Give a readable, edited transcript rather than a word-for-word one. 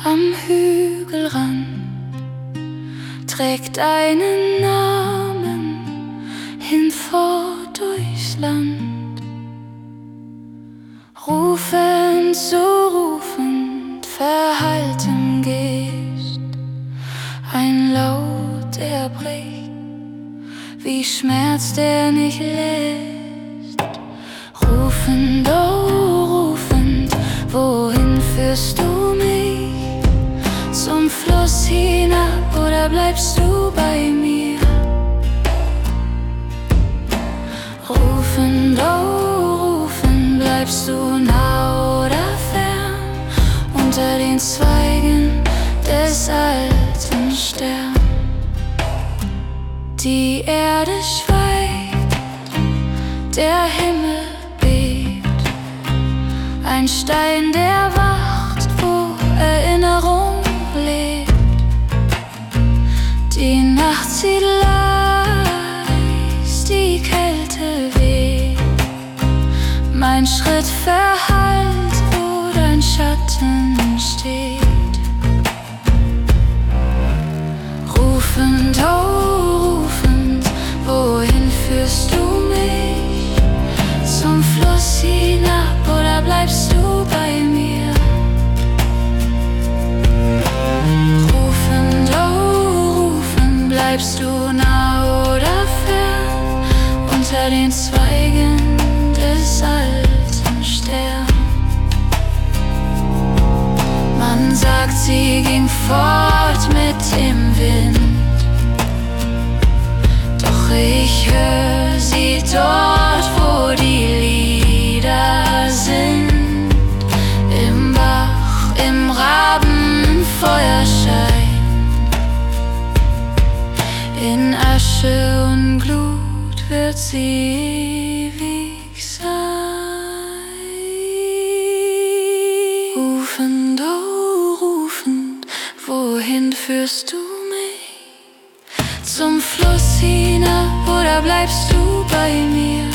am Hügelrand trägt einen Namen hinfort durchs Land. Rufend, so rufend, verhallt im Geest ein Laut, der bricht, wie Schmerz, der nicht lässt. Rufend, oh rufend, wohin führst du mich? Zum Fluss hinab oder bleibst du bei mir? Rufend, oh rufend, bleibst du nah oder fern? Unter den Zweigen des alten Sterns. Die Erde schweigt, der Himmel bebt, ein Stein, der wacht, wo Erinnerung lebt. Die Nacht zieht leis, die Kälte weht, mein Schritt verhallt, wo dein Schatten steht. Rufend, oh rufend, wohin führst du mich? Zum Fluss hinab oder bleibst du bei mir? Rufend, oh rufend, bleibst du nah oder fern? Unter den Zweigen des alten Sterns. Man sagt, sie ging fort mit dem Wind, doch ich höre sie dort, wo die Lieder sind. Im Bach, im Rabenfeuerschein, in Asche und Glut wird sie ewig sein. Rufend, oh rufend, wohin führst du mich? Zum Fluss hinab oder bleibst du bei mir?